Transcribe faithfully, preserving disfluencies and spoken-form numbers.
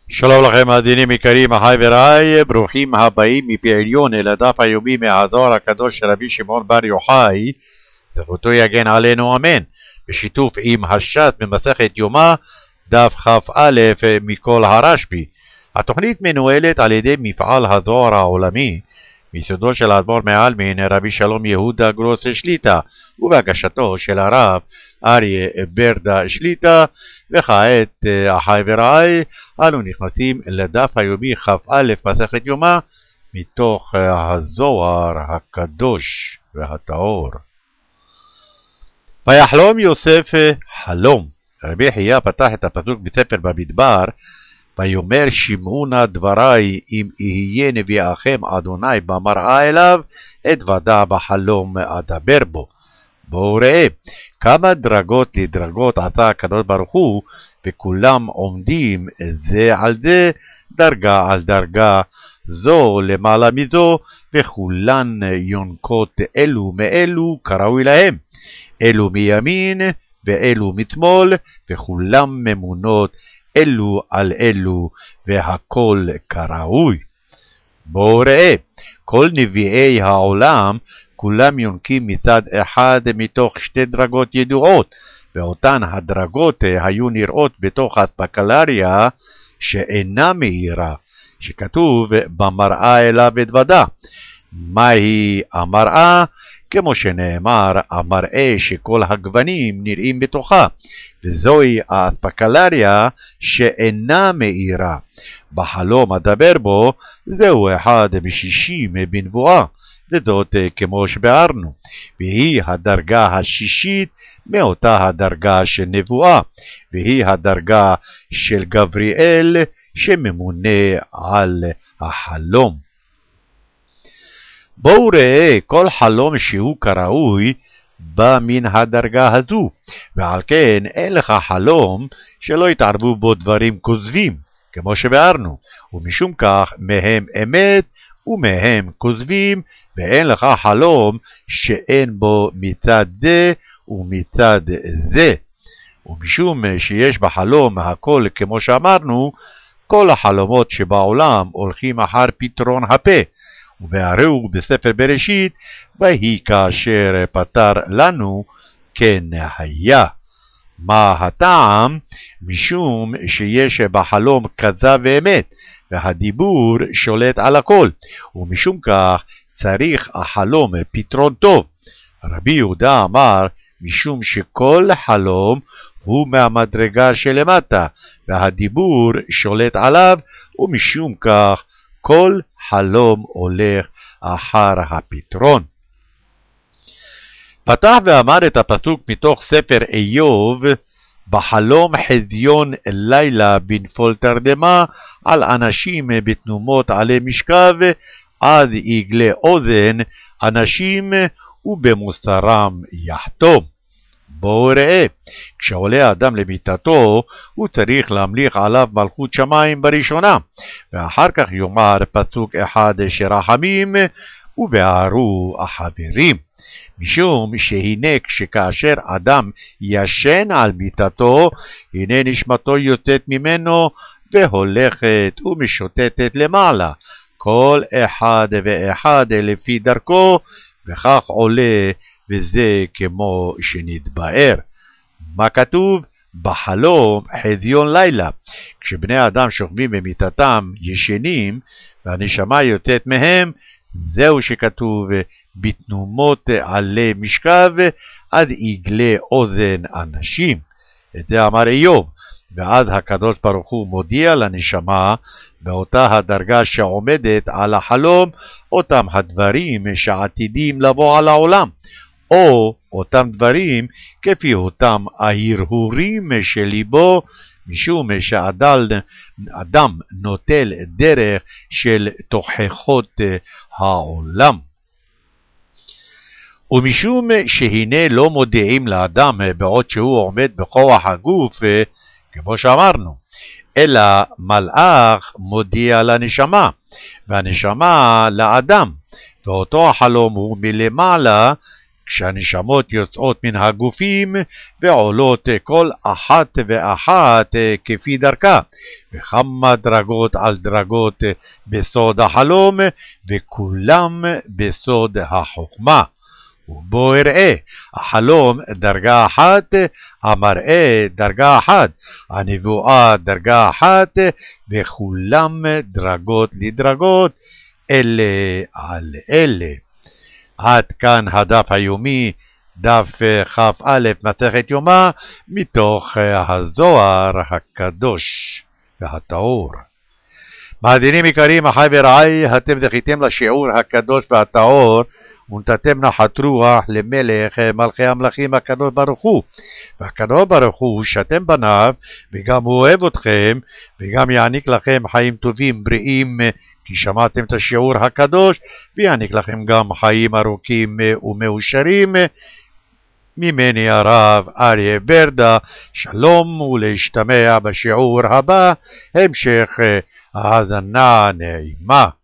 שלום לכם מאזינים יקרים, אחי ורעי, ברוכים הבאים מפי עליון אל הדף היומי מהזוהר הקדוש של רבי שמעון בר יוחאי, זכותו יגן עלינו אמן, בשיתוף עם הש"ס במסכת יומא, דף כ"א מכל הרשב"י. התוכנית מנוהלת על ידי מפעל הזוהר העולמי, מיסודו של האדמו"ר מעלמין רבי שלום יהודה גרוס שליט"א, ובהגשתו של הרב אריה ברדה שליט"א. וכעת אחי ורעי, אנו נכנסים לדף היומי כ"א מסכת יומא מתוך הזוהר הקדוש והטהור. ויחלום יוסף חלום. רבי חייא פתח את הפסוק בספר במדבר, ויאמר שמעו נא דברי אם יהיה נביאכם אדוני במראה אליו, אתוודע בחלום אדבר בו. בואו ראה כמה דרגות לדרגות עשה הקדוש ברוך הוא, וכולם עומדים זה על זה, דרגה על דרגה, זו למעלה מזו, וכולן יונקות אלו מאלו כראוי להם, אלו מימין ואלו משמאל, וכולם ממונות אלו על אלו, והכל כראוי. בואו ראה, כל נביאי העולם כולם יונקים מצד אחד מתוך שתי דרגות ידועות, ואותן הדרגות היו נראות בתוך הספקלריה שאינה מאירה, שכתוב במראה אליו אתוודע. מהי המראה? כמו שנאמר, המראה שכל הגוונים נראים בתוכה, וזוהי הספקלריה שאינה מאירה. בחלום אדבר בו, זהו אחד משישים בנבואה, וזאת כמו שביארנו, והיא הדרגה השישית מאותה הדרגה של נבואה, והיא הדרגה של גבריאל שממונה על החלום. בואו ראה, כל חלום שהוא כראוי בא מן הדרגה הזו, ועל כן אין לך חלום שלא יתערבו בו דברים כוזבים, כמו שביארנו, ומשום כך מהם אמת ומהם כוזבים, ואין לך חלום שאין בו מצד זה ומצד זה. ומשום שיש בחלום הכל כמו שאמרנו, כל החלומות שבעולם הולכים אחר פתרון הפה, והראו בספר בראשית, ויהי כאשר פתר לנו כן היה. מה הטעם? משום שיש בחלום כזב ואמת, והדיבור שולט על הכל, ומשום כך צריך החלום פתרון טוב. רבי יהודה אמר, משום שכל חלום הוא מהמדרגה שלמטה, והדיבור שולט עליו, ומשום כך כל חלום הולך אחר הפתרון. פתח ואמר את הפסוק מתוך ספר איוב, בחלום חזיון לילה בנפול תרדמה, על אנשים בתנומות עלי משכב, אז יגלה אוזן אנשים ובמוסרם יחתום. בואו ראה, כשעולה אדם למיטתו, הוא צריך להמליך עליו מלכות שמיים בראשונה, ואחר כך יאמר פסוק אחד שרחמים, ובהרו החברים. משום שהנה כשכאשר אדם ישן על מיטתו, הנה נשמתו יוצאת ממנו, והולכת ומשוטטת למעלה, כל אחד ואחד לפי דרכו, וכך עולה, וזה כמו שנתבאר. מה כתוב? בחלום חזיון לילה. כשבני אדם שוכבים במיטתם ישנים, והנשמה יוצאת מהם, זהו שכתוב בתנומות עלי משכב, אז יגלה אוזן אנשים. את זה אמר איוב. ואז הקדוש ברוך הוא מודיע לנשמה, באותה הדרגה שעומדת על החלום, אותם הדברים שעתידים לבוא על העולם, או אותם דברים כפי אותם ההרהורים של ליבו, משום שאדם נוטל דרך של תוכחות העולם. ומשום שהנה לא מודיעים לאדם בעוד שהוא עומד בכוח הגוף, כמו שאמרנו, אלא מלאך מודיע לנשמה, והנשמה לאדם, ואותו החלום הוא מלמעלה, כשהנשמות יוצאות מן הגופים ועולות כל אחת ואחת כפי דרכה, וכמה דרגות על דרגות בסוד החלום, וכולם בסוד החוכמה. ובו אראה החלום דרגה אחת, המראה דרגה אחת, הנבואה דרגה אחת, וכולם דרגות לדרגות, אלה על אלה. עד כאן הדף היומי, דף כ"א מסכת יומא, מתוך הזוהר הקדוש והטהור. מאזינים יקרים, אחי ורעי, אתם זכיתם לשיעור הקדוש והטהור, ונתתם נחת רוח למלך מלכי המלכים הקדוש ברוך הוא. והקדוש ברוך הוא שאתם בניו, וגם הוא אוהב אתכם, וגם יעניק לכם חיים טובים בריאים, כי שמעתם את השיעור הקדוש, ויעניק לכם גם חיים ארוכים ומאושרים. ממני הרב אריה ברדה, שלום ולהשתמע בשיעור הבא, המשך האזנה נעימה.